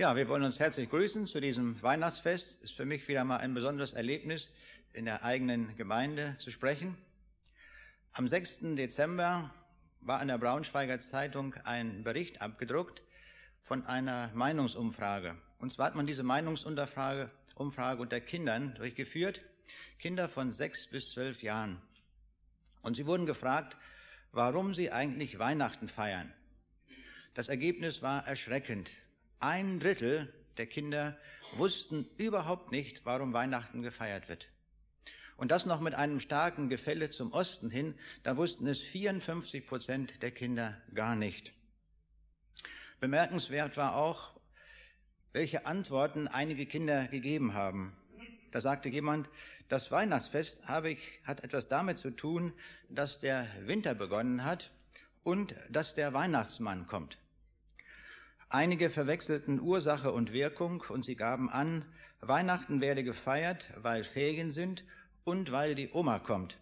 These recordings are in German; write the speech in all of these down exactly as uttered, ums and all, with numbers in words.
Ja, wir wollen uns herzlich grüßen zu diesem Weihnachtsfest. Es ist für mich wieder mal ein besonderes Erlebnis, in der eigenen Gemeinde zu sprechen. Am sechsten Dezember war in der Braunschweiger Zeitung ein Bericht abgedruckt von einer Meinungsumfrage. Und zwar hat man diese Meinungsumfrage Umfrage unter Kindern durchgeführt, Kinder von sechs bis zwölf Jahren. Und sie wurden gefragt, warum sie eigentlich Weihnachten feiern. Das Ergebnis war erschreckend. Ein Drittel der Kinder wussten überhaupt nicht, warum Weihnachten gefeiert wird. Und das noch mit einem starken Gefälle zum Osten hin, da wussten es vierundfünfzig Prozent der Kinder gar nicht. Bemerkenswert war auch, welche Antworten einige Kinder gegeben haben. Da sagte jemand, das Weihnachtsfest habe ich, hat etwas damit zu tun, dass der Winter begonnen hat und dass der Weihnachtsmann kommt. Einige verwechselten Ursache und Wirkung und sie gaben an, Weihnachten werde gefeiert, weil Ferien sind und weil die Oma kommt.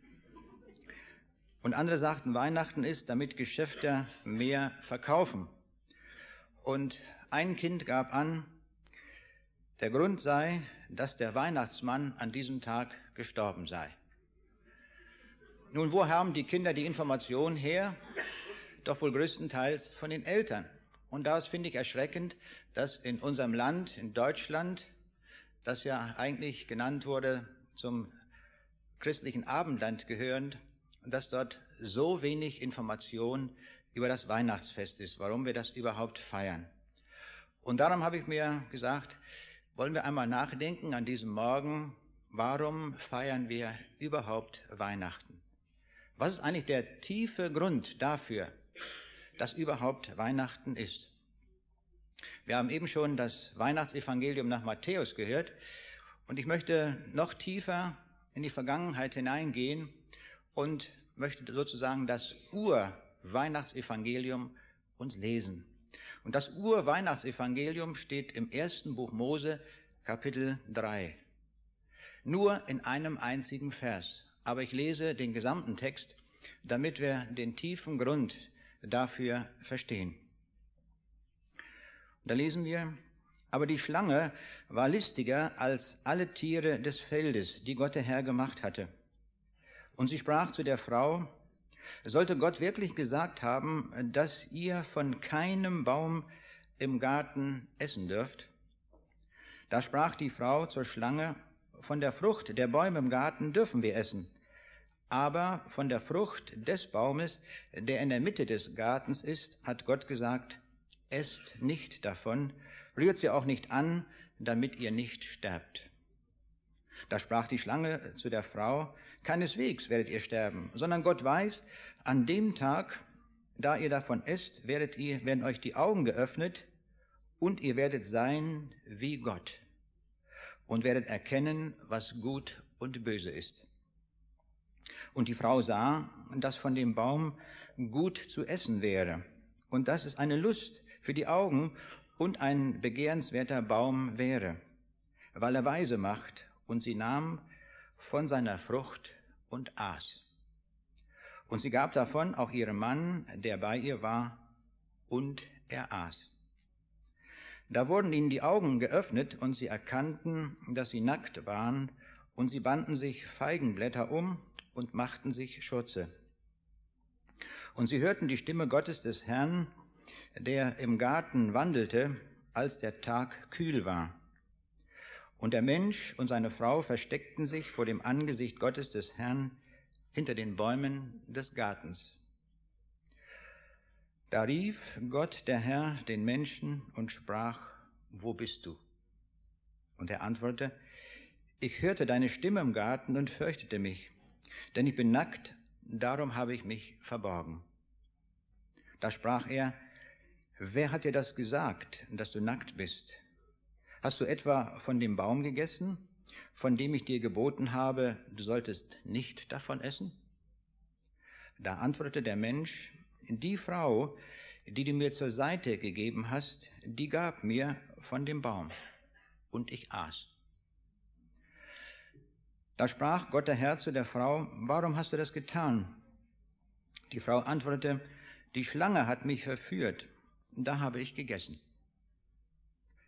Und andere sagten, Weihnachten ist, damit Geschäfte mehr verkaufen. Und ein Kind gab an, der Grund sei, dass der Weihnachtsmann an diesem Tag gestorben sei. Nun, wo haben die Kinder die Information her? Doch wohl größtenteils von den Eltern. Und das finde ich erschreckend, dass in unserem Land, in Deutschland, das ja eigentlich genannt wurde zum christlichen Abendland gehörend, dass dort so wenig Information über das Weihnachtsfest ist, warum wir das überhaupt feiern. Und darum habe ich mir gesagt, wollen wir einmal nachdenken an diesem Morgen, warum feiern wir überhaupt Weihnachten? Was ist eigentlich der tiefe Grund dafür, dass überhaupt Weihnachten ist? Wir haben eben schon das Weihnachtsevangelium nach Matthäus gehört und ich möchte noch tiefer in die Vergangenheit hineingehen und möchte sozusagen das Ur-Weihnachtsevangelium uns lesen. Und das Ur-Weihnachtsevangelium steht im ersten Buch Mose, Kapitel drei. Nur in einem einzigen Vers. Aber ich lese den gesamten Text, damit wir den tiefen Grund dafür verstehen. Da lesen wir, aber die Schlange war listiger als alle Tiere des Feldes, die Gott der Herr gemacht hatte. Und sie sprach zu der Frau, sollte Gott wirklich gesagt haben, dass ihr von keinem Baum im Garten essen dürft? Da sprach die Frau zur Schlange, von der Frucht der Bäume im Garten dürfen wir essen. Aber von der Frucht des Baumes, der in der Mitte des Gartens ist, hat Gott gesagt, esst nicht davon, rührt sie auch nicht an, damit ihr nicht sterbt. Da sprach die Schlange zu der Frau, keineswegs werdet ihr sterben, sondern Gott weiß, an dem Tag, da ihr davon esst, werdet ihr, werden euch die Augen geöffnet und ihr werdet sein wie Gott und werdet erkennen, was gut und böse ist. Und die Frau sah, dass von dem Baum gut zu essen wäre und dass es eine Lust für die Augen und ein begehrenswerter Baum wäre, weil er weise macht, und sie nahm von seiner Frucht und aß. Und sie gab davon auch ihrem Mann, der bei ihr war, und er aß. Da wurden ihnen die Augen geöffnet, und sie erkannten, dass sie nackt waren, und sie banden sich Feigenblätter um und machten sich Schurze. Und sie hörten die Stimme Gottes des Herrn, der im Garten wandelte, als der Tag kühl war. Und der Mensch und seine Frau versteckten sich vor dem Angesicht Gottes des Herrn hinter den Bäumen des Gartens. Da rief Gott, der Herr, den Menschen und sprach, wo bist du? Und er antwortete, ich hörte deine Stimme im Garten und fürchtete mich, denn ich bin nackt, darum habe ich mich verborgen. Da sprach er, wer hat dir das gesagt, dass du nackt bist? Hast du etwa von dem Baum gegessen, von dem ich dir geboten habe, du solltest nicht davon essen? Da antwortete der Mensch, die Frau, die du mir zur Seite gegeben hast, die gab mir von dem Baum, und ich aß. Da sprach Gott der Herr zu der Frau, warum hast du das getan? Die Frau antwortete, die Schlange hat mich verführt, da habe ich gegessen.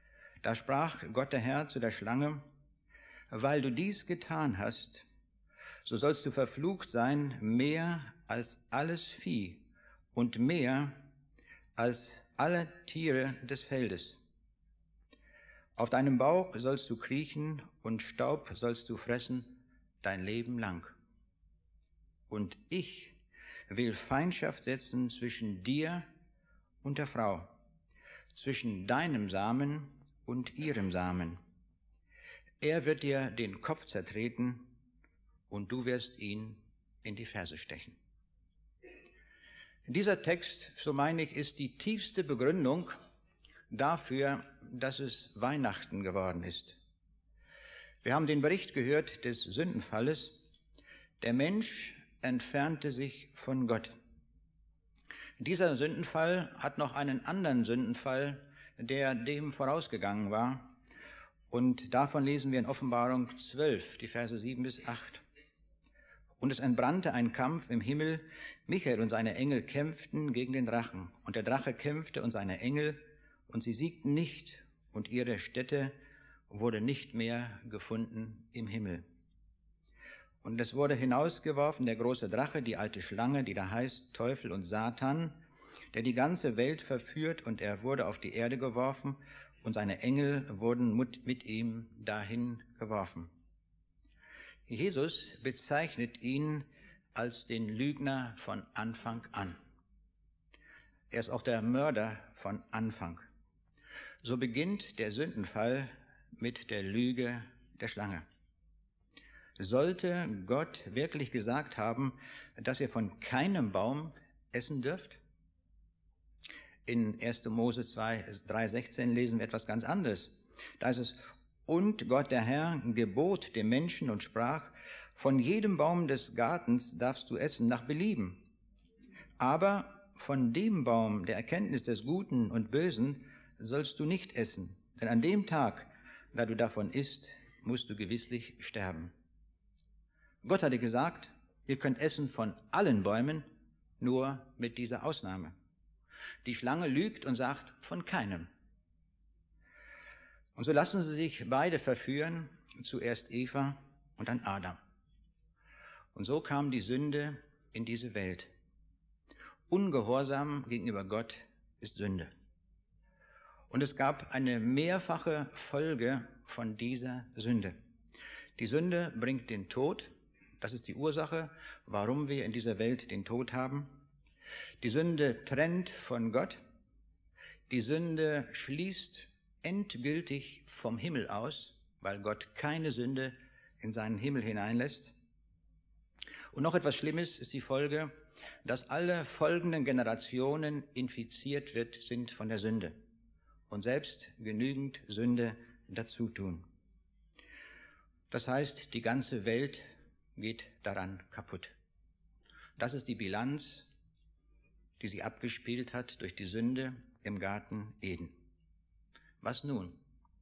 Da sprach Gott der Herr zu der Schlange: Weil du dies getan hast, so sollst du verflucht sein mehr als alles Vieh und mehr als alle Tiere des Feldes. Auf deinem Bauch sollst du kriechen und Staub sollst du fressen dein Leben lang. Und ich will Feindschaft setzen zwischen dir und der Frau, zwischen deinem Samen und ihrem Samen. Er wird dir den Kopf zertreten und du wirst ihn in die Ferse stechen. Dieser Text, so meine ich, ist die tiefste Begründung dafür, dass es Weihnachten geworden ist. Wir haben den Bericht gehört des Sündenfalles. Der Mensch entfernte sich von Gott. Dieser Sündenfall hat noch einen anderen Sündenfall, der dem vorausgegangen war. Und davon lesen wir in Offenbarung zwölf, die Verse sieben bis acht. Und es entbrannte ein Kampf im Himmel. Michael und seine Engel kämpften gegen den Drachen. Und der Drache kämpfte und seine Engel, und sie siegten nicht, und ihre Stätte wurde nicht mehr gefunden im Himmel. Und es wurde hinausgeworfen der große Drache, die alte Schlange, die da heißt Teufel und Satan, der die ganze Welt verführt, und er wurde auf die Erde geworfen, und seine Engel wurden mit ihm dahin geworfen. Jesus bezeichnet ihn als den Lügner von Anfang an. Er ist auch der Mörder von Anfang. So beginnt der Sündenfall mit der Lüge der Schlange. Sollte Gott wirklich gesagt haben, dass ihr von keinem Baum essen dürft? In erster Mose zwei, drei, sechzehn lesen wir etwas ganz anderes. Da ist es: Und Gott der Herr gebot dem Menschen und sprach: Von jedem Baum des Gartens darfst du essen nach Belieben. Aber von dem Baum der Erkenntnis des Guten und Bösen sollst du nicht essen. Denn an dem Tag, da du davon isst, musst du gewisslich sterben. Gott hatte gesagt, ihr könnt essen von allen Bäumen, nur mit dieser Ausnahme. Die Schlange lügt und sagt, von keinem. Und so lassen sie sich beide verführen, zuerst Eva und dann Adam. Und so kam die Sünde in diese Welt. Ungehorsam gegenüber Gott ist Sünde. Und es gab eine mehrfache Folge von dieser Sünde. Die Sünde bringt den Tod. Das ist die Ursache, warum wir in dieser Welt den Tod haben. Die Sünde trennt von Gott. Die Sünde schließt endgültig vom Himmel aus, weil Gott keine Sünde in seinen Himmel hineinlässt. Und noch etwas Schlimmes ist die Folge, dass alle folgenden Generationen infiziert wird, sind von der Sünde und selbst genügend Sünde dazu tun. Das heißt, die ganze Welt geht daran kaputt. Das ist die Bilanz, die sie abgespielt hat durch die Sünde im Garten Eden. Was nun?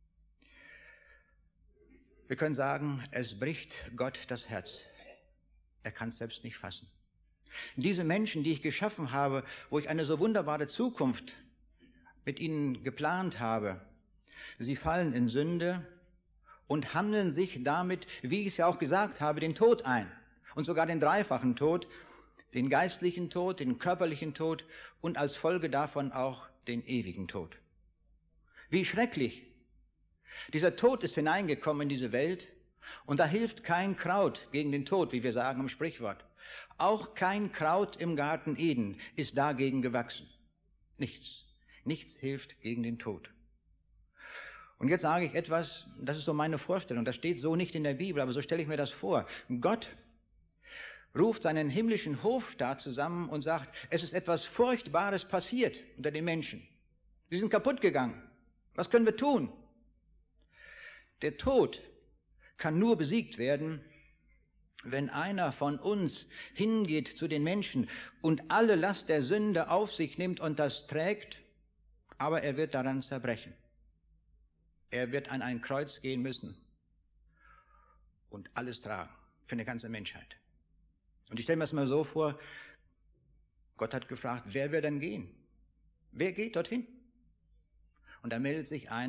Wir können sagen, es bricht Gott das Herz. Er kann es selbst nicht fassen. Diese Menschen, die ich geschaffen habe, wo ich eine so wunderbare Zukunft mit ihnen geplant habe, sie fallen in Sünde und handeln sich damit, wie ich es ja auch gesagt habe, den Tod ein. Und sogar den dreifachen Tod, den geistlichen Tod, den körperlichen Tod und als Folge davon auch den ewigen Tod. Wie schrecklich! Dieser Tod ist hineingekommen in diese Welt und da hilft kein Kraut gegen den Tod, wie wir sagen im Sprichwort. Auch kein Kraut im Garten Eden ist dagegen gewachsen. Nichts. Nichts hilft gegen den Tod. Und jetzt sage ich etwas, das ist so meine Vorstellung, das steht so nicht in der Bibel, aber so stelle ich mir das vor. Gott ruft seinen himmlischen Hofstaat zusammen und sagt, es ist etwas Furchtbares passiert unter den Menschen. Sie sind kaputt gegangen. Was können wir tun? Der Tod kann nur besiegt werden, wenn einer von uns hingeht zu den Menschen und alle Last der Sünde auf sich nimmt und das trägt, aber er wird daran zerbrechen. Er wird an ein Kreuz gehen müssen und alles tragen für eine ganze Menschheit. Und ich stelle mir das mal so vor, Gott hat gefragt, wer wird denn gehen? Wer geht dorthin? Und da meldet sich einer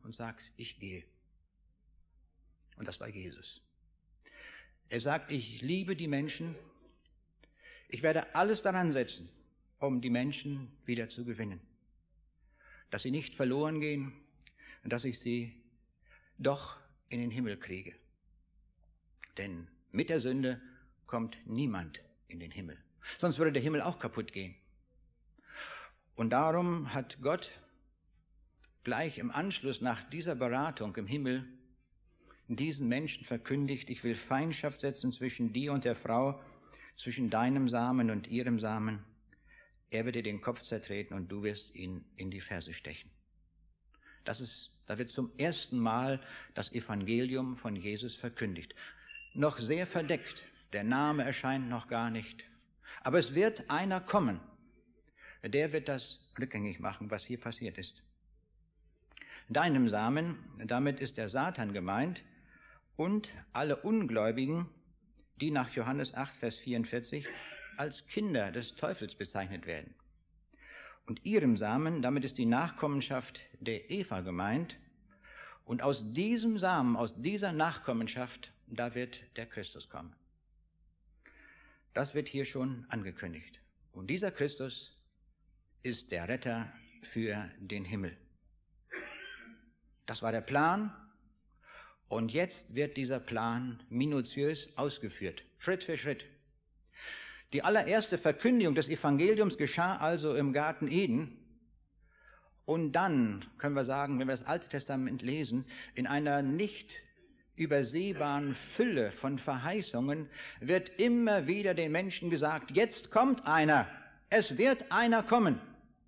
und sagt, ich gehe. Und das war Jesus. Er sagt, ich liebe die Menschen, ich werde alles daran setzen, um die Menschen wieder zu gewinnen. Dass sie nicht verloren gehen und dass ich sie doch in den Himmel kriege. Denn mit der Sünde kommt niemand in den Himmel. Sonst würde der Himmel auch kaputt gehen. Und darum hat Gott gleich im Anschluss nach dieser Beratung im Himmel diesen Menschen verkündigt, ich will Feindschaft setzen zwischen dir und der Frau, zwischen deinem Samen und ihrem Samen. Er wird dir den Kopf zertreten und du wirst ihn in die Ferse stechen. Das ist, da wird zum ersten Mal das Evangelium von Jesus verkündigt. Noch sehr verdeckt, der Name erscheint noch gar nicht. Aber es wird einer kommen, der wird das rückgängig machen, was hier passiert ist. Deinem Samen, damit ist der Satan gemeint, und alle Ungläubigen, die nach Johannes acht, Vers vierundvierzig als Kinder des Teufels bezeichnet werden. Und ihrem Samen, damit ist die Nachkommenschaft der Eva gemeint, und aus diesem Samen, aus dieser Nachkommenschaft, da wird der Christus kommen. Das wird hier schon angekündigt. Und dieser Christus ist der Retter für den Himmel. Das war der Plan. Und jetzt wird dieser Plan minutiös ausgeführt, Schritt für Schritt. Die allererste Verkündigung des Evangeliums geschah also im Garten Eden. Und dann können wir sagen, wenn wir das Alte Testament lesen, in einer nicht übersehbaren Fülle von Verheißungen wird immer wieder den Menschen gesagt, jetzt kommt einer, es wird einer kommen.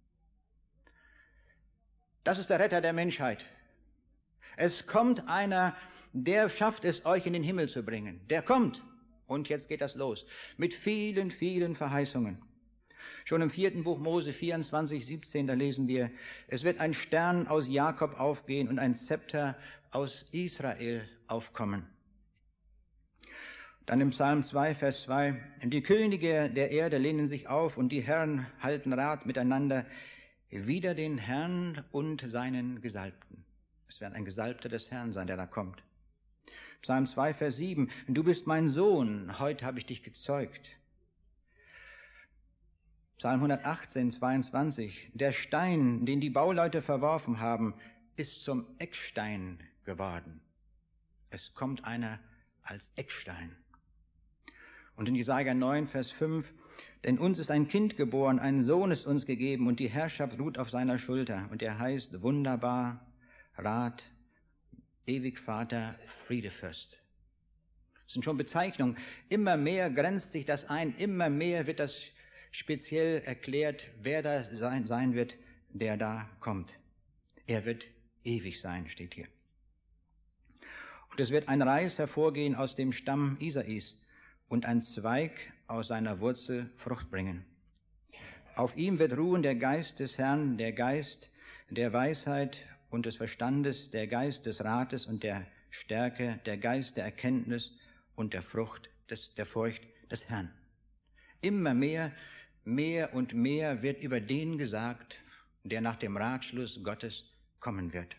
Das ist der Retter der Menschheit. Es kommt einer, der schafft es, euch in den Himmel zu bringen. Der kommt. Und jetzt geht das los. Mit vielen, vielen Verheißungen. Schon im vierten Buch Mose vierundzwanzig, siebzehn, da lesen wir, es wird ein Stern aus Jakob aufgehen und ein Zepter aus Israel aufkommen. Dann im Psalm zwei, Vers zwei, die Könige der Erde lehnen sich auf und die Herren halten Rat miteinander wider den Herrn und seinen Gesalbten. Es wird ein Gesalbter des Herrn sein, der da kommt. Psalm zwei, Vers sieben, du bist mein Sohn, heute habe ich dich gezeugt. Psalm hundertachtzehn, zweiundzwanzig, der Stein, den die Bauleute verworfen haben, ist zum Eckstein geworden. Es kommt einer als Eckstein. Und in Jesaja neun, Vers fünf, denn uns ist ein Kind geboren, ein Sohn ist uns gegeben und die Herrschaft ruht auf seiner Schulter und er heißt Wunderbar, Rat, ewig Vater, Friedefürst. Das sind schon Bezeichnungen. Immer mehr grenzt sich das ein, immer mehr wird das speziell erklärt, wer da sein, sein wird, der da kommt. Er wird ewig sein, steht hier. Und es wird ein Reis hervorgehen aus dem Stamm Isais und ein Zweig aus seiner Wurzel Frucht bringen. Auf ihm wird ruhen der Geist des Herrn, der Geist der Weisheit und des Verstandes, der Geist des Rates und der Stärke, der Geist der Erkenntnis und der Frucht des, der Furcht des Herrn. Immer mehr, mehr und mehr wird über den gesagt, der nach dem Ratschluss Gottes kommen wird.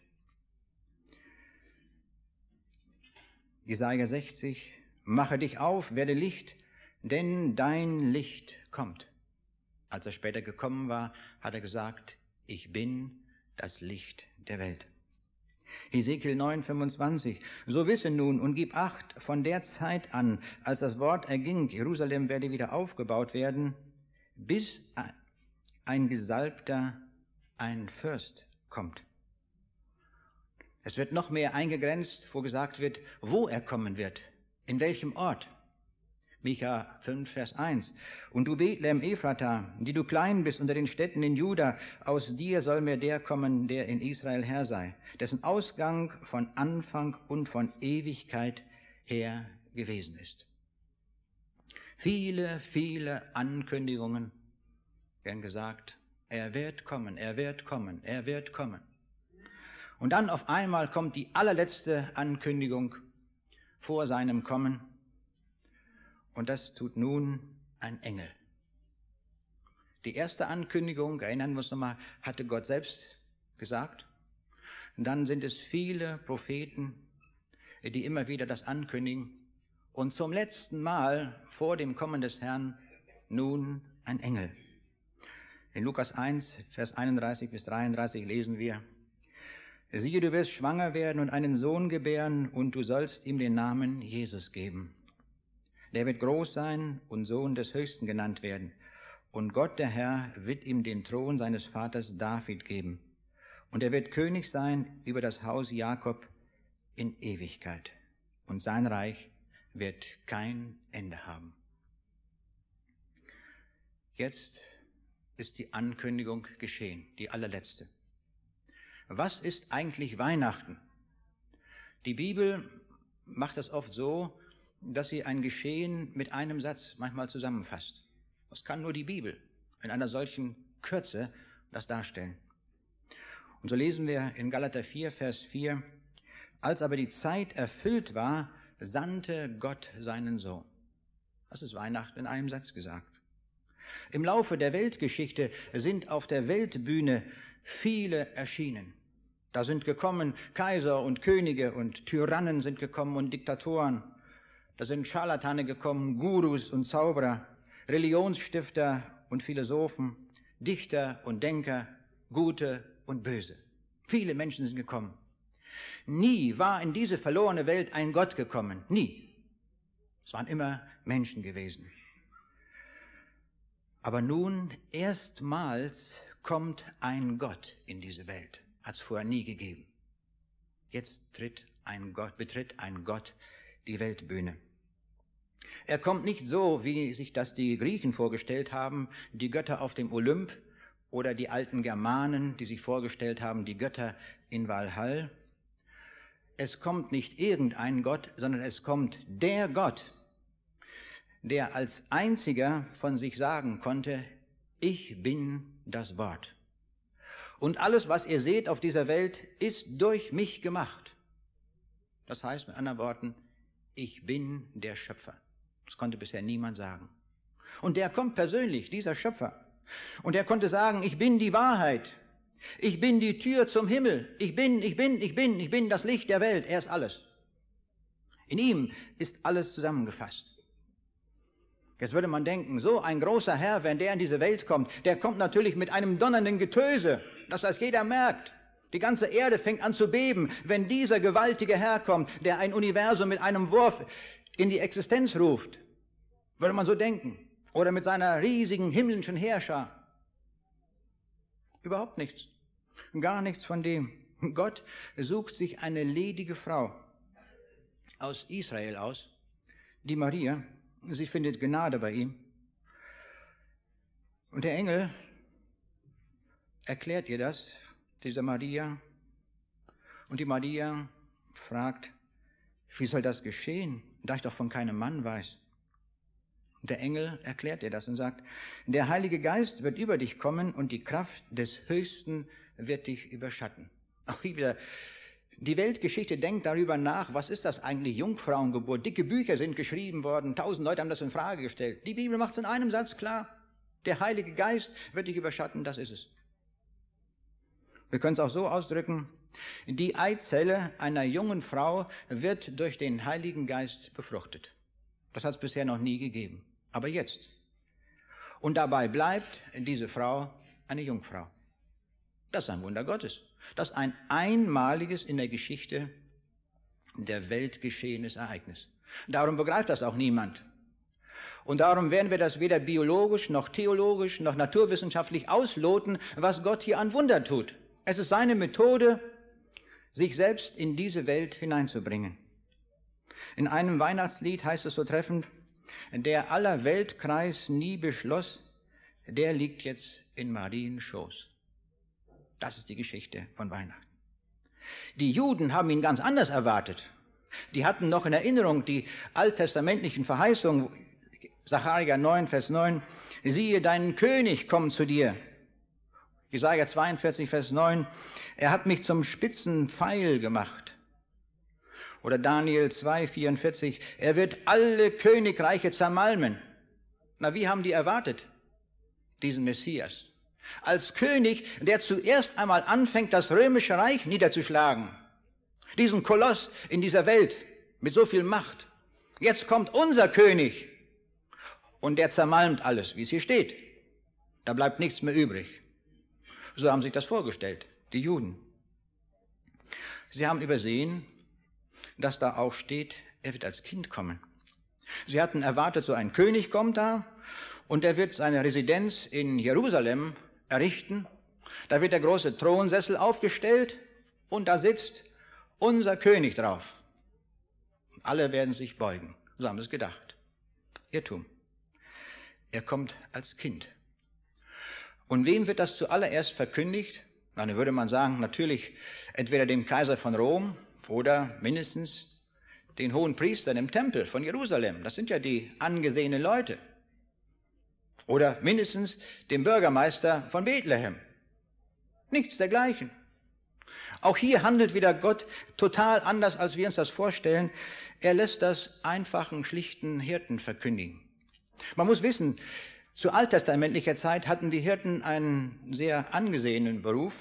Jesaja sechzig, mache dich auf, werde Licht, denn dein Licht kommt. Als er später gekommen war, hat er gesagt, ich bin das Licht der Welt. Hesekiel neun, fünfundzwanzig. So wisse nun und gib Acht von der Zeit an, als das Wort erging, Jerusalem werde wieder aufgebaut werden, bis ein Gesalbter, ein Fürst kommt. Es wird noch mehr eingegrenzt, wo gesagt wird, wo er kommen wird, in welchem Ort. Micha fünf, Vers eins. Und du Bethlehem Ephrata, die du klein bist unter den Städten in Juda, aus dir soll mir der kommen, der in Israel Herr sei, dessen Ausgang von Anfang und von Ewigkeit her gewesen ist. Viele, viele Ankündigungen werden gesagt, er wird kommen, er wird kommen, er wird kommen. Und dann auf einmal kommt die allerletzte Ankündigung vor seinem Kommen. Und das tut nun ein Engel. Die erste Ankündigung, erinnern wir uns nochmal, hatte Gott selbst gesagt. dann sind es viele Propheten, die immer wieder das ankündigen. Und zum letzten Mal vor dem Kommen des Herrn nun ein Engel. In Lukas eins, Vers einunddreißig bis dreiunddreißig lesen wir: Siehe, du wirst schwanger werden und einen Sohn gebären, und du sollst ihm den Namen Jesus geben. Der wird groß sein und Sohn des Höchsten genannt werden. Und Gott, der Herr, wird ihm den Thron seines Vaters David geben. Und er wird König sein über das Haus Jakob in Ewigkeit. Und sein Reich wird kein Ende haben. Jetzt ist die Ankündigung geschehen, die allerletzte. Was ist eigentlich Weihnachten? Die Bibel macht das oft so, dass sie ein Geschehen mit einem Satz manchmal zusammenfasst. Das kann nur die Bibel in einer solchen Kürze das darstellen. Und so lesen wir in Galater vier, Vers vier: Als aber die Zeit erfüllt war, sandte Gott seinen Sohn. Das ist Weihnachten in einem Satz gesagt. Im Laufe der Weltgeschichte sind auf der Weltbühne viele erschienen. Da sind gekommen Kaiser und Könige und Tyrannen sind gekommen und Diktatoren. Da sind Scharlatane gekommen, Gurus und Zauberer, Religionsstifter und Philosophen, Dichter und Denker, Gute und Böse. Viele Menschen sind gekommen. Nie war in diese verlorene Welt ein Gott gekommen. Nie. Es waren immer Menschen gewesen. Aber nun erstmals kommt ein Gott in diese Welt. Hat es vorher nie gegeben. Jetzt tritt ein Gott, betritt ein Gott die Weltbühne. Er kommt nicht so, wie sich das die Griechen vorgestellt haben, die Götter auf dem Olymp, oder die alten Germanen, die sich vorgestellt haben, die Götter in Valhall. Es kommt nicht irgendein Gott, sondern es kommt der Gott, der als einziger von sich sagen konnte: Ich bin das Wort. Und alles, was ihr seht auf dieser Welt, ist durch mich gemacht. Das heißt mit anderen Worten, ich bin der Schöpfer. Das konnte bisher niemand sagen. Und der kommt persönlich, dieser Schöpfer. Und er konnte sagen: Ich bin die Wahrheit. Ich bin die Tür zum Himmel. Ich bin, ich bin, ich bin, ich bin das Licht der Welt. Er ist alles. In ihm ist alles zusammengefasst. Jetzt würde man denken, so ein großer Herr, wenn der in diese Welt kommt, der kommt natürlich mit einem donnernden Getöse, dass das jeder merkt. Die ganze Erde fängt an zu beben, wenn dieser gewaltige Herr kommt, der ein Universum mit einem Wurf in die Existenz ruft. Würde man so denken. Oder mit seiner riesigen himmlischen Heerschar. Überhaupt nichts. Gar nichts von dem. Gott sucht sich eine ledige Frau aus Israel aus, die Maria. Sie findet Gnade bei ihm. Und der Engel erklärt ihr das, dieser Maria. Und die Maria fragt: Wie soll das geschehen, da ich doch von keinem Mann weiß? Und der Engel erklärt ihr das und sagt: Der Heilige Geist wird über dich kommen und die Kraft des Höchsten wird dich überschatten. Auch wieder, die Weltgeschichte denkt darüber nach, was ist das eigentlich, Jungfrauengeburt? Dicke Bücher sind geschrieben worden, tausend Leute haben das in Frage gestellt. Die Bibel macht es in einem Satz klar: Der Heilige Geist wird dich überschatten, das ist es. Wir können es auch so ausdrücken: Die Eizelle einer jungen Frau wird durch den Heiligen Geist befruchtet. Das hat es bisher noch nie gegeben. Aber jetzt. Und dabei bleibt diese Frau eine Jungfrau. Das ist ein Wunder Gottes. Das ist ein einmaliges in der Geschichte der Welt geschehenes Ereignis. Darum begreift das auch niemand. Und darum werden wir das weder biologisch, noch theologisch, noch naturwissenschaftlich ausloten, was Gott hier an Wunder tut. Es ist seine Methode, sich selbst in diese Welt hineinzubringen. In einem Weihnachtslied heißt es so treffend: Der aller Weltkreis nie beschloss, der liegt jetzt in Mariens Schoß. Das ist die Geschichte von Weihnachten. Die Juden haben ihn ganz anders erwartet. Die hatten noch in Erinnerung die alttestamentlichen Verheißungen. Sacharja neun, Vers neun: Siehe, dein König kommt zu dir. Jesaja zweiundvierzig, Vers neun: Er hat mich zum spitzen Pfeil gemacht. Oder Daniel zwei, vierundvierzig: Er wird alle Königreiche zermalmen. Na, wie haben die erwartet, diesen Messias? als König, der zuerst einmal anfängt, das römische Reich niederzuschlagen. Diesen Koloss in dieser Welt mit so viel Macht. Jetzt kommt unser König und der zermalmt alles, wie es hier steht. Da bleibt nichts mehr übrig. So haben sich das vorgestellt, die Juden. Sie haben übersehen, dass da auch steht, er wird als Kind kommen. Sie hatten erwartet, so ein König kommt da und er wird seine Residenz in Jerusalem errichten. Da wird der große Thronsessel aufgestellt und da sitzt unser König drauf. Alle werden sich beugen. So haben sie es gedacht. Irrtum. Er kommt als Kind. Und wem wird das zuallererst verkündigt? Na, dann würde man sagen, natürlich entweder dem Kaiser von Rom oder mindestens den hohen Priestern im Tempel von Jerusalem. Das sind ja die angesehenen Leute. Oder mindestens dem Bürgermeister von Bethlehem. Nichts dergleichen. Auch hier handelt wieder Gott total anders, als wir uns das vorstellen. Er lässt das einfachen, schlichten Hirten verkündigen. Man muss wissen, zu alttestamentlicher Zeit hatten die Hirten einen sehr angesehenen Beruf.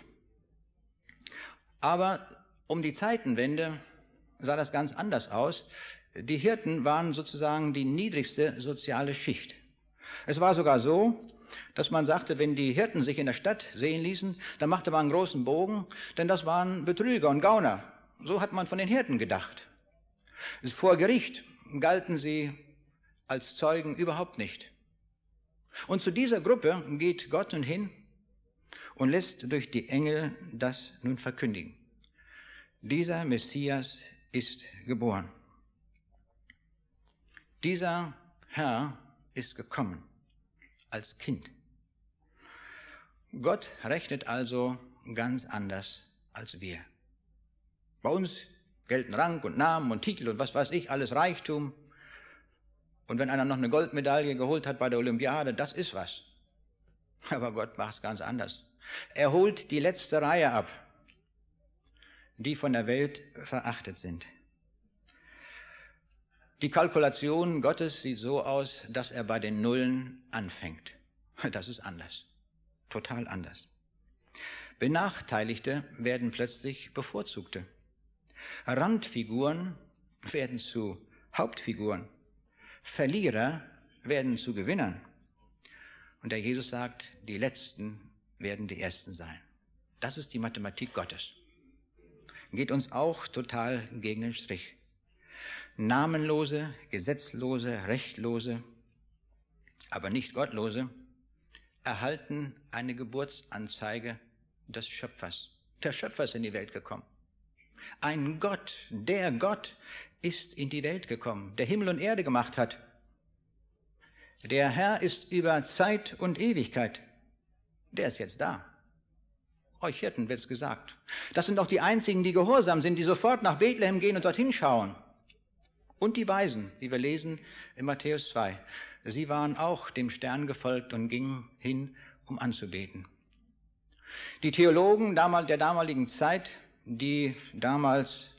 Aber um die Zeitenwende sah das ganz anders aus. Die Hirten waren sozusagen die niedrigste soziale Schicht. Es war sogar so, dass man sagte, wenn die Hirten sich in der Stadt sehen ließen, dann machte man einen großen Bogen, denn das waren Betrüger und Gauner. So hat man von den Hirten gedacht. Vor Gericht galten sie als Zeugen überhaupt nicht. Und zu dieser Gruppe geht Gott nun hin und lässt durch die Engel das nun verkündigen. Dieser Messias ist geboren. Dieser Herr ist gekommen als Kind. Gott rechnet also ganz anders als wir. Bei uns gelten Rang und Namen und Titel und was weiß ich, alles Reichtum. Und wenn einer noch eine Goldmedaille geholt hat bei der Olympiade, das ist was. Aber Gott macht es ganz anders. Er holt die letzte Reihe ab, die von der Welt verachtet sind. Die Kalkulation Gottes sieht so aus, dass er bei den Nullen anfängt. Das ist anders, total anders. Benachteiligte werden plötzlich Bevorzugte. Randfiguren werden zu Hauptfiguren. Verlierer werden zu Gewinnern. Und der Jesus sagt, die Letzten werden die Ersten sein. Das ist die Mathematik Gottes. Geht uns auch total gegen den Strich. Namenlose, gesetzlose, rechtlose, aber nicht Gottlose erhalten eine Geburtsanzeige des Schöpfers. Der Schöpfer ist in die Welt gekommen. Ein Gott, der Gott ist in die Welt gekommen, der Himmel und Erde gemacht hat. Der Herr ist über Zeit und Ewigkeit. Der ist jetzt da. Euch Hirten wird's gesagt. Das sind auch die einzigen, die gehorsam sind, die sofort nach Bethlehem gehen und dorthin schauen. Und die Weisen, die wir lesen in Matthäus zwei. Sie waren auch dem Stern gefolgt und gingen hin, um anzubeten. Die Theologen der damaligen Zeit, die damals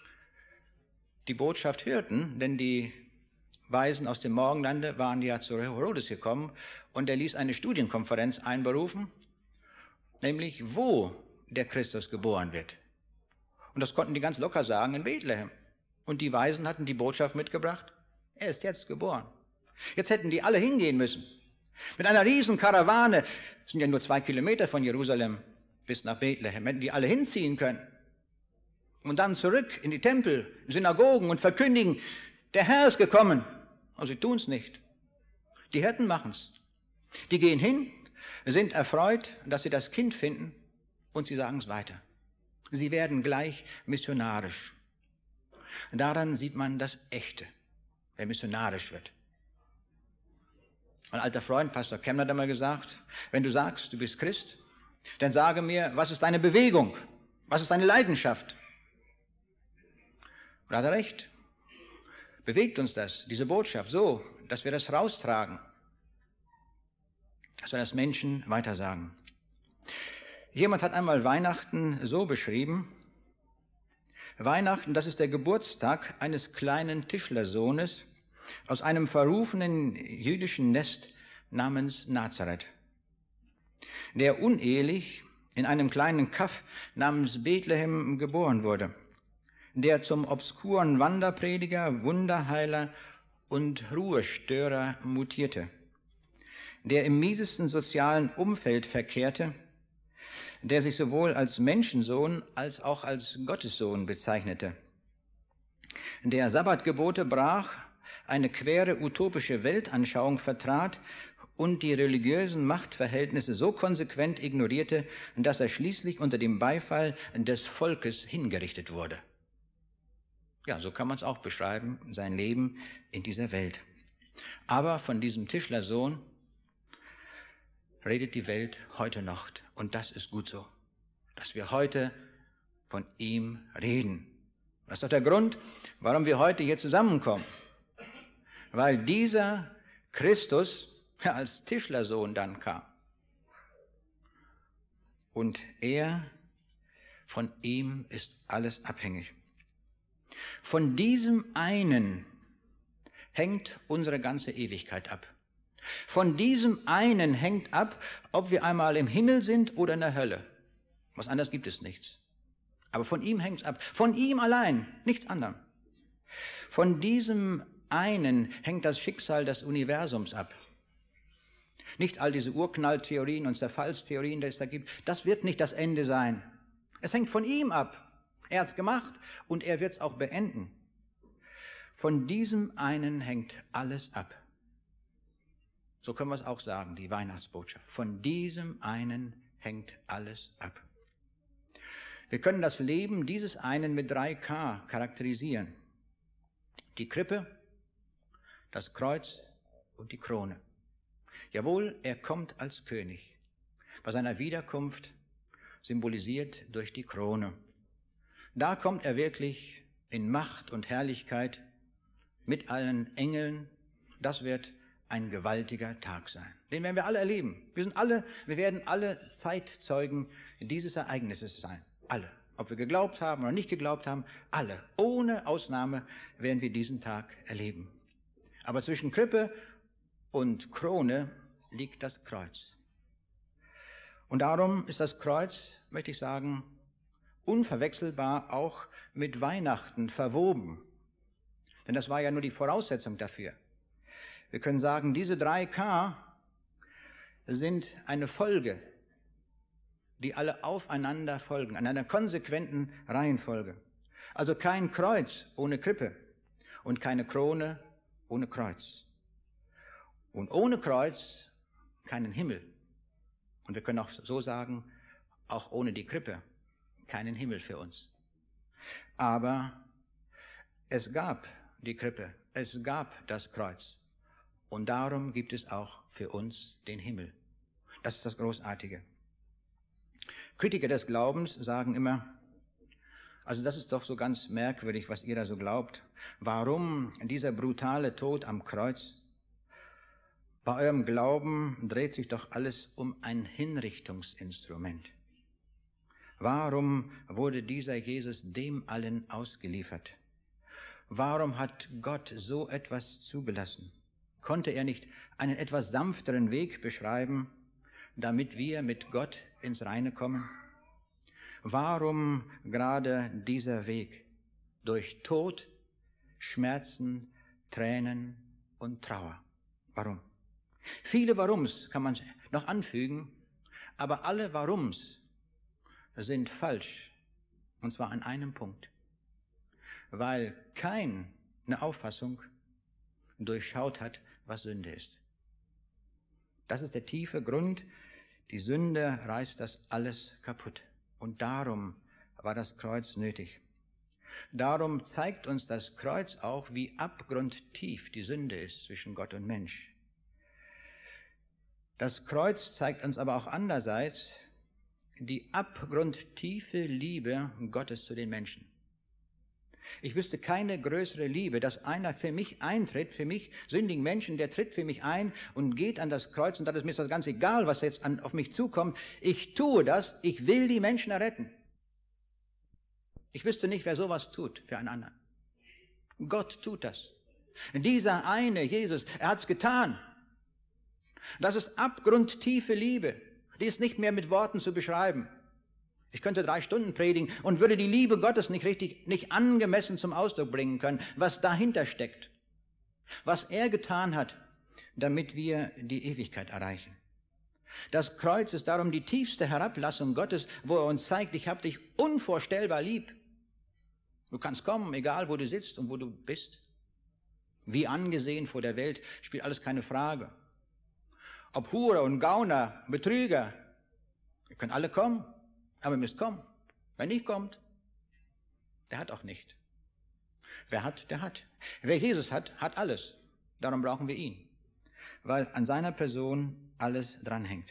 die Botschaft hörten, denn die Weisen aus dem Morgenlande waren ja zu Herodes gekommen und er ließ eine Studienkonferenz einberufen, nämlich wo der Christus geboren wird. Und das konnten die ganz locker sagen, in Bethlehem. Und die Weisen hatten die Botschaft mitgebracht, er ist jetzt geboren. Jetzt hätten die alle hingehen müssen. Mit einer riesen Karawane, das sind ja nur zwei Kilometer von Jerusalem bis nach Bethlehem, hätten die alle hinziehen können. Und dann zurück in die Tempel, Synagogen und verkündigen, der Herr ist gekommen. Aber sie tun es nicht. Die Hirten machen es. Die gehen hin, sind erfreut, dass sie das Kind finden und sie sagen es weiter. Sie werden gleich missionarisch. Daran sieht man das Echte, wer missionarisch wird. Mein alter Freund, Pastor Kemner, hat einmal gesagt, wenn du sagst, du bist Christ, dann sage mir, was ist deine Bewegung? Was ist deine Leidenschaft? Und da hat er recht. Bewegt uns das, diese Botschaft, so, dass wir das raustragen. Dass wir das Menschen weitersagen. Jemand hat einmal Weihnachten so beschrieben, Weihnachten, das ist der Geburtstag eines kleinen Tischlersohnes aus einem verrufenen jüdischen Nest namens Nazareth. der unehelich in einem kleinen Kaff namens Bethlehem geboren wurde, der zum obskuren Wanderprediger, Wunderheiler und Ruhestörer mutierte, der im miesesten sozialen Umfeld verkehrte, der sich sowohl als Menschensohn als auch als Gottessohn bezeichnete, der Sabbatgebote brach, eine quere utopische Weltanschauung vertrat und die religiösen Machtverhältnisse so konsequent ignorierte, dass er schließlich unter dem Beifall des Volkes hingerichtet wurde. Ja, so kann man es auch beschreiben, sein Leben in dieser Welt. Aber von diesem Tischlersohn redet die Welt heute noch. Und das ist gut so, dass wir heute von ihm reden. Das ist doch der Grund, warum wir heute hier zusammenkommen. Weil dieser Christus als Tischlersohn dann kam. Und er, von ihm ist alles abhängig. Von diesem einen hängt unsere ganze Ewigkeit ab. Von diesem einen hängt ab, ob wir einmal im Himmel sind oder in der Hölle. Was anderes gibt es nichts. Aber von ihm hängt es ab. Von ihm allein, nichts anderem. Von diesem einen hängt das Schicksal des Universums ab. Nicht all diese Urknalltheorien und Zerfallstheorien, die es da gibt. Das wird nicht das Ende sein. Es hängt von ihm ab. Er hat es gemacht und er wird es auch beenden. Von diesem einen hängt alles ab. So können wir es auch sagen, die Weihnachtsbotschaft. Von diesem einen hängt alles ab. Wir können das Leben dieses einen mit drei K charakterisieren. Die Krippe, das Kreuz und die Krone. Jawohl, er kommt als König. Bei seiner Wiederkunft symbolisiert durch die Krone. Da kommt er wirklich in Macht und Herrlichkeit mit allen Engeln. Das wird ein gewaltiger Tag sein. Den werden wir alle erleben. Wir sind alle, wir werden alle Zeitzeugen dieses Ereignisses sein. Alle. Ob wir geglaubt haben oder nicht geglaubt haben, alle. Ohne Ausnahme werden wir diesen Tag erleben. Aber zwischen Krippe und Krone liegt das Kreuz. Und darum ist das Kreuz, möchte ich sagen, unverwechselbar auch mit Weihnachten verwoben. Denn das war ja nur die Voraussetzung dafür. Wir können sagen, diese drei K sind eine Folge, die alle aufeinander folgen, an einer konsequenten Reihenfolge. Also kein Kreuz ohne Krippe und keine Krone ohne Kreuz. Und ohne Kreuz keinen Himmel. Und wir können auch so sagen, auch ohne die Krippe keinen Himmel für uns. Aber es gab die Krippe, es gab das Kreuz. Und darum gibt es auch für uns den Himmel. Das ist das Großartige. Kritiker des Glaubens sagen immer, also das ist doch so ganz merkwürdig, was ihr da so glaubt. Warum dieser brutale Tod am Kreuz? Bei eurem Glauben dreht sich doch alles um ein Hinrichtungsinstrument. Warum wurde dieser Jesus dem allen ausgeliefert? Warum hat Gott so etwas zugelassen? Konnte er nicht einen etwas sanfteren Weg beschreiben, damit wir mit Gott ins Reine kommen? Warum gerade dieser Weg durch Tod, Schmerzen, Tränen und Trauer? Warum? Viele Warums kann man noch anfügen, aber alle Warums sind falsch, und zwar an einem Punkt, weil keine Auffassung durchschaut hat, was Sünde ist. Das ist der tiefe Grund. Die Sünde reißt das alles kaputt. Und darum war das Kreuz nötig. Darum zeigt uns das Kreuz auch, wie abgrundtief die Sünde ist zwischen Gott und Mensch. Das Kreuz zeigt uns aber auch andererseits die abgrundtiefe Liebe Gottes zu den Menschen. Ich wüsste keine größere Liebe, dass einer für mich eintritt, für mich, sündigen Menschen, der tritt für mich ein und geht an das Kreuz und sagt, es mir ist das ganz egal, was jetzt an, auf mich zukommt. Ich tue das, ich will die Menschen erretten. Ich wüsste nicht, wer sowas tut für einen anderen. Gott tut das. Dieser eine, Jesus, er hat's getan. Das ist abgrundtiefe Liebe, Die ist nicht mehr mit Worten zu beschreiben. Ich könnte drei Stunden predigen und würde die Liebe Gottes nicht richtig, nicht angemessen zum Ausdruck bringen können, was dahinter steckt. Was er getan hat, damit wir die Ewigkeit erreichen. Das Kreuz ist darum die tiefste Herablassung Gottes, wo er uns zeigt, ich habe dich unvorstellbar lieb. Du kannst kommen, egal wo du sitzt und wo du bist. Wie angesehen vor der Welt, spielt alles keine Frage. Ob Hure und Gauner, Betrüger, ihr könnt alle kommen, aber ihr müsst kommen. Wer nicht kommt, der hat auch nicht. Wer hat, der hat. Wer Jesus hat, hat alles. Darum brauchen wir ihn. Weil an seiner Person alles dranhängt.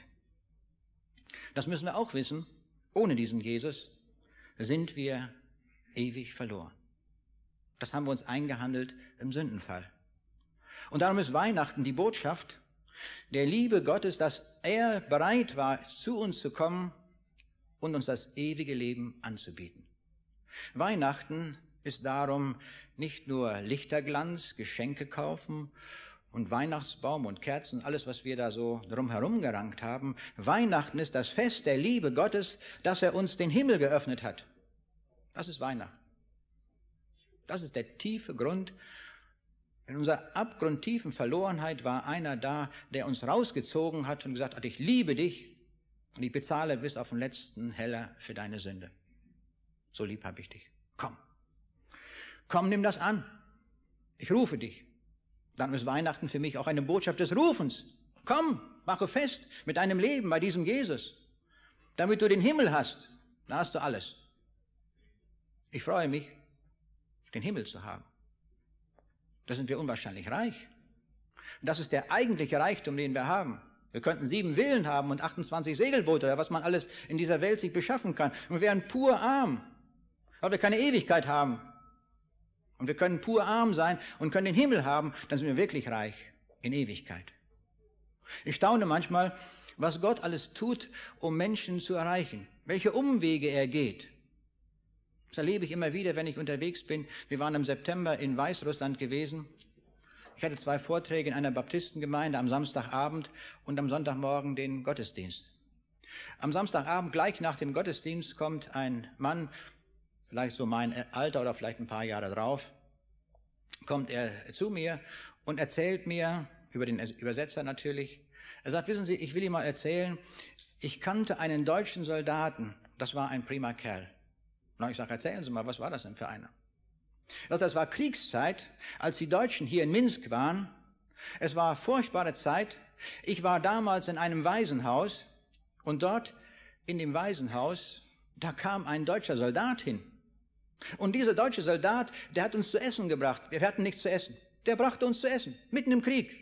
Das müssen wir auch wissen. Ohne diesen Jesus sind wir ewig verloren. Das haben wir uns eingehandelt im Sündenfall. Und darum ist Weihnachten die Botschaft der Liebe Gottes, dass er bereit war, zu uns zu kommen und uns das ewige Leben anzubieten. Weihnachten ist darum nicht nur Lichterglanz, Geschenke kaufen und Weihnachtsbaum und Kerzen, alles, was wir da so drumherum gerankt haben. Weihnachten ist das Fest der Liebe Gottes, dass er uns den Himmel geöffnet hat. Das ist Weihnachten. Das ist der tiefe Grund. In unserer abgrundtiefen Verlorenheit war einer da, der uns rausgezogen hat und gesagt hat, ich liebe dich und ich bezahle bis auf den letzten Heller für deine Sünde. So lieb habe ich dich. Komm. Komm, nimm das an. Ich rufe dich. Dann ist Weihnachten für mich auch eine Botschaft des Rufens. Komm, mache fest mit deinem Leben bei diesem Jesus. Damit du den Himmel hast, dann hast du alles. Ich freue mich, den Himmel zu haben. Da sind wir unwahrscheinlich reich. Das ist der eigentliche Reichtum, den wir haben. Wir könnten sieben Villen haben und achtundzwanzig Segelboote, oder was man alles in dieser Welt sich beschaffen kann. Und wir wären pur arm, weil wir keine Ewigkeit haben. Und wir können pur arm sein und können den Himmel haben, dann sind wir wirklich reich in Ewigkeit. Ich staune manchmal, was Gott alles tut, um Menschen zu erreichen. Welche Umwege er geht. Das erlebe ich immer wieder, wenn ich unterwegs bin. Wir waren im September in Weißrussland gewesen. Ich hatte zwei Vorträge in einer Baptistengemeinde am Samstagabend und am Sonntagmorgen den Gottesdienst. Am Samstagabend, gleich nach dem Gottesdienst, kommt ein Mann, vielleicht so mein Alter oder vielleicht ein paar Jahre drauf, kommt er zu mir und erzählt mir, über den Übersetzer natürlich, er sagt, wissen Sie, ich will Ihnen mal erzählen, ich kannte einen deutschen Soldaten, das war ein prima Kerl. Na, ich sage, erzählen Sie mal, was war das denn für einer? Das war Kriegszeit, als die Deutschen hier in Minsk waren. Es war furchtbare Zeit. Ich war damals in einem Waisenhaus und dort in dem Waisenhaus, da kam ein deutscher Soldat hin. Und dieser deutsche Soldat, der hat uns zu essen gebracht. Wir hatten nichts zu essen. Der brachte uns zu essen, mitten im Krieg.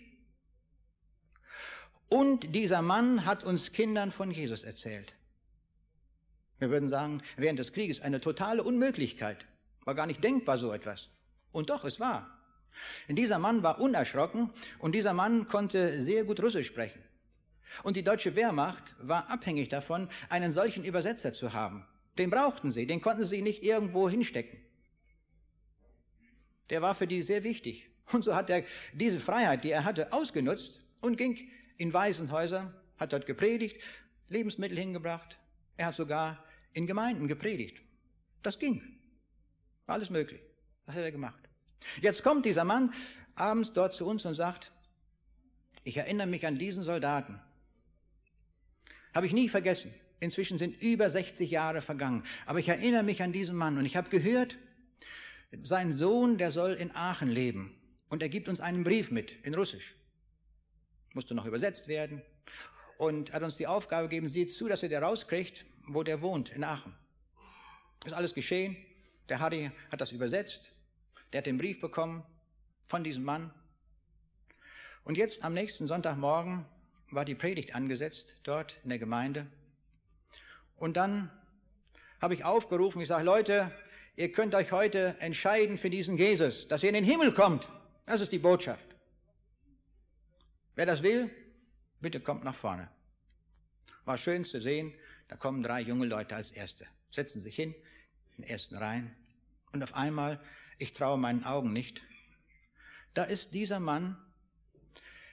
Und dieser Mann hat uns Kindern von Jesus erzählt. Wir würden sagen, während des Krieges eine totale Unmöglichkeit. War gar nicht denkbar so etwas. Und doch, es war. Und dieser Mann war unerschrocken und dieser Mann konnte sehr gut Russisch sprechen. Und die deutsche Wehrmacht war abhängig davon, einen solchen Übersetzer zu haben. Den brauchten sie, den konnten sie nicht irgendwo hinstecken. Der war für die sehr wichtig. Und so hat er diese Freiheit, die er hatte, ausgenutzt und ging in Waisenhäuser, hat dort gepredigt, Lebensmittel hingebracht. Er hat sogar in Gemeinden gepredigt. Das ging. War alles möglich. Das hat er gemacht. Jetzt kommt dieser Mann abends dort zu uns und sagt, ich erinnere mich an diesen Soldaten. Habe ich nie vergessen. Inzwischen sind über sechzig Jahre vergangen. Aber ich erinnere mich an diesen Mann und ich habe gehört, sein Sohn, der soll in Aachen leben. Und er gibt uns einen Brief mit, in Russisch. Musste noch übersetzt werden. Und hat uns die Aufgabe gegeben, seht zu, dass ihr der rauskriegt, wo der wohnt, in Aachen. Ist alles geschehen. Der Harry hat das übersetzt. Der hat den Brief bekommen von diesem Mann. Und jetzt am nächsten Sonntagmorgen war die Predigt angesetzt, dort in der Gemeinde. Und dann habe ich aufgerufen, ich sage, Leute, ihr könnt euch heute entscheiden für diesen Jesus, dass ihr in den Himmel kommt. Das ist die Botschaft. Wer das will, bitte kommt nach vorne. War schön zu sehen, da kommen drei junge Leute als Erste. Setzen sich hin, in den ersten Reihen. Und auf einmal, ich traue meinen Augen nicht, da ist dieser Mann,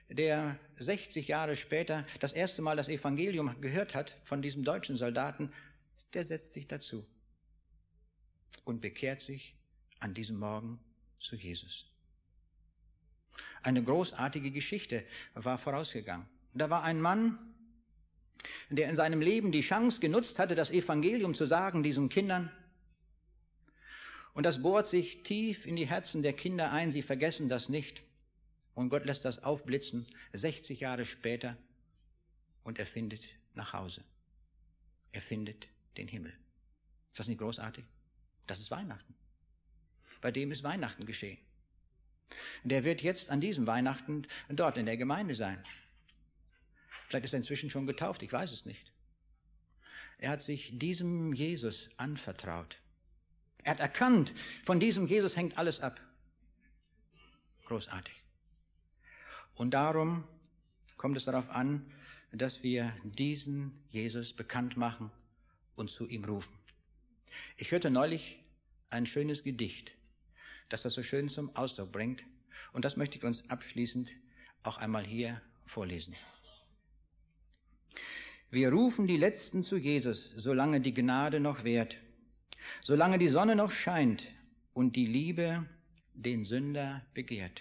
der sechzig Jahre später das erste Mal das Evangelium gehört hat von diesem deutschen Soldaten, der setzt sich dazu und bekehrt sich an diesem Morgen zu Jesus. Eine großartige Geschichte war vorausgegangen. Da war ein Mann, der in seinem Leben die Chance genutzt hatte, das Evangelium zu sagen diesen Kindern. Und das bohrt sich tief in die Herzen der Kinder ein, sie vergessen das nicht. Und Gott lässt das aufblitzen, sechzig Jahre später, und er findet nach Hause. Er findet den Himmel. Ist das nicht großartig? Das ist Weihnachten. Bei dem ist Weihnachten geschehen. Der wird jetzt an diesem Weihnachten dort in der Gemeinde sein. Vielleicht ist er inzwischen schon getauft, ich weiß es nicht. Er hat sich diesem Jesus anvertraut. Er hat erkannt, von diesem Jesus hängt alles ab. Großartig. Und darum kommt es darauf an, dass wir diesen Jesus bekannt machen und zu ihm rufen. Ich hörte neulich ein schönes Gedicht, das das so schön zum Ausdruck bringt. Und das möchte ich uns abschließend auch einmal hier vorlesen. Wir rufen die Letzten zu Jesus, solange die Gnade noch währt, solange die Sonne noch scheint und die Liebe den Sünder begehrt.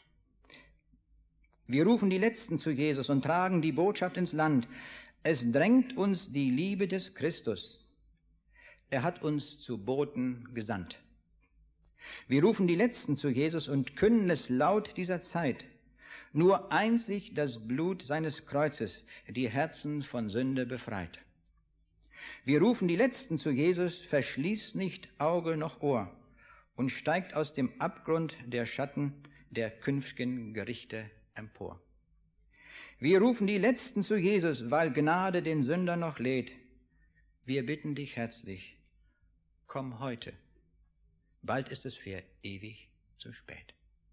Wir rufen die Letzten zu Jesus und tragen die Botschaft ins Land. Es drängt uns die Liebe des Christus. Er hat uns zu Boten gesandt. Wir rufen die Letzten zu Jesus und künden es laut dieser Zeit. Nur einzig das Blut seines Kreuzes die Herzen von Sünde befreit. Wir rufen die Letzten zu Jesus, verschließt nicht Auge noch Ohr und steigt aus dem Abgrund der Schatten der künftigen Gerichte empor. Wir rufen die Letzten zu Jesus, weil Gnade den Sünder noch lädt. Wir bitten dich herzlich, komm heute, bald ist es für ewig zu spät.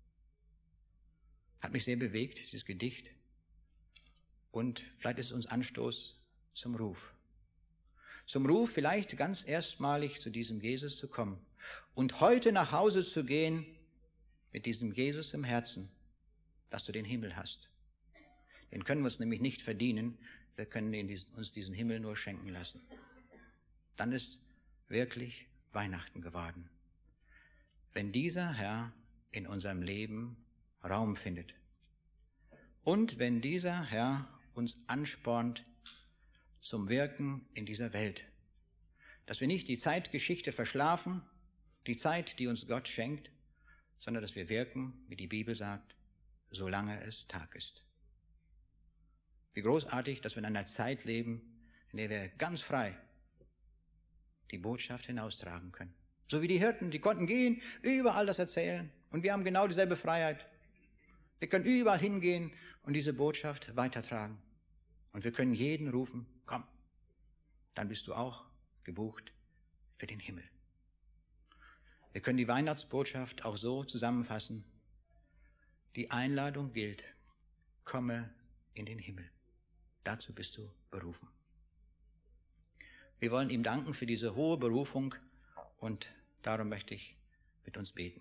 Hat mich sehr bewegt, dieses Gedicht, und vielleicht ist es uns Anstoß zum Ruf. Zum Ruf, vielleicht ganz erstmalig zu diesem Jesus zu kommen und heute nach Hause zu gehen mit diesem Jesus im Herzen, dass du den Himmel hast. Den können wir uns nämlich nicht verdienen, wir können uns diesen Himmel nur schenken lassen. Dann ist wirklich Weihnachten geworden. Wenn dieser Herr in unserem Leben Raum findet und wenn dieser Herr uns anspornt zum Wirken in dieser Welt, dass wir nicht die Zeitgeschichte verschlafen, die Zeit, die uns Gott schenkt, sondern dass wir wirken, wie die Bibel sagt, solange es Tag ist. Wie großartig, dass wir in einer Zeit leben, in der wir ganz frei die Botschaft hinaustragen können. So wie die Hirten, die konnten gehen, überall das erzählen. Und wir haben genau dieselbe Freiheit. Wir können überall hingehen und diese Botschaft weitertragen. Und wir können jeden rufen, komm, dann bist du auch gebucht für den Himmel. Wir können die Weihnachtsbotschaft auch so zusammenfassen. Die Einladung gilt, komme in den Himmel. Dazu bist du berufen. Wir wollen ihm danken für diese hohe Berufung und darum möchte ich mit uns beten.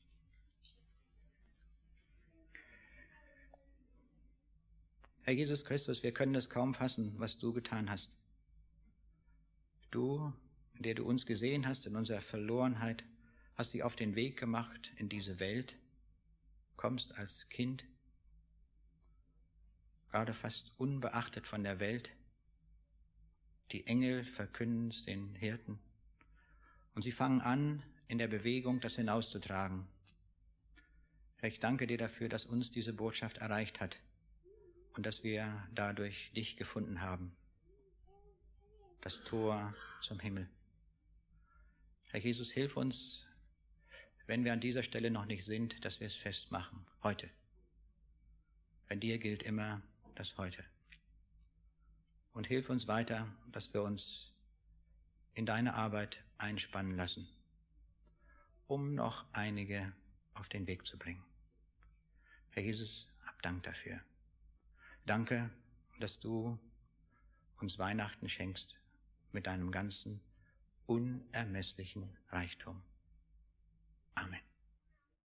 Herr Jesus Christus, wir können es kaum fassen, was du getan hast. Du, der du uns gesehen hast in unserer Verlorenheit, hast dich auf den Weg gemacht in diese Welt, kommst als Kind, gerade fast unbeachtet von der Welt. Die Engel verkünden es den Hirten und sie fangen an, in der Bewegung das hinauszutragen. Herr, ich danke dir dafür, dass uns diese Botschaft erreicht hat und dass wir dadurch dich gefunden haben, das Tor zum Himmel. Herr Jesus, hilf uns, wenn wir an dieser Stelle noch nicht sind, dass wir es festmachen, heute. Bei dir gilt immer das Heute. Und hilf uns weiter, dass wir uns in deine Arbeit einspannen lassen, um noch einige auf den Weg zu bringen. Herr Jesus, hab Dank dafür. Danke, dass du uns Weihnachten schenkst mit deinem ganzen unermesslichen Reichtum. Amen.